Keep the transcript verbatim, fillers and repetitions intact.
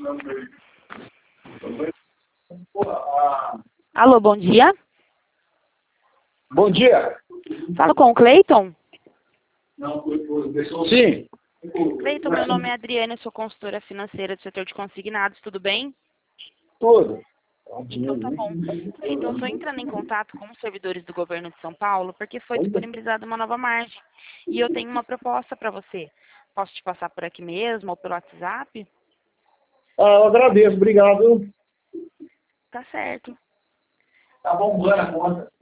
Alô, bom dia. Bom dia. Falo com o Cleiton? Sim. Cleiton, meu nome é Adriana, eu sou consultora financeira do setor de consignados, tudo bem? Tudo. Então tá bom. Cleiton, eu estou entrando em contato com os servidores do governo de São Paulo porque foi disponibilizada uma nova margem. E eu tenho uma proposta para você. Posso te passar por aqui mesmo ou pelo WhatsApp? Ah, eu agradeço, obrigado. Tá certo. Tá bombando a conta.